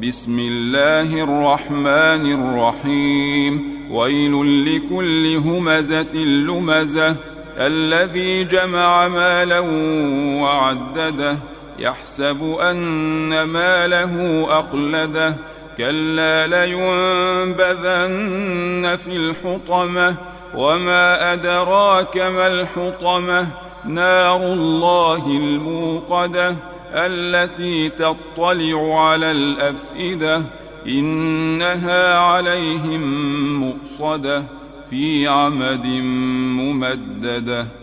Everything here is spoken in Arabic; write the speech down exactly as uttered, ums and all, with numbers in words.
بسم الله الرحمن الرحيم ويل لكل همزة لمزة الذي جمع مالا وعدده يحسب أن ماله أخلده كلا لينبذن في الحطمة وما أدراك ما الحطمة نار الله الموقدة التي تطلع على الأفئدة إنها عليهم مؤصدة في عمد ممددة.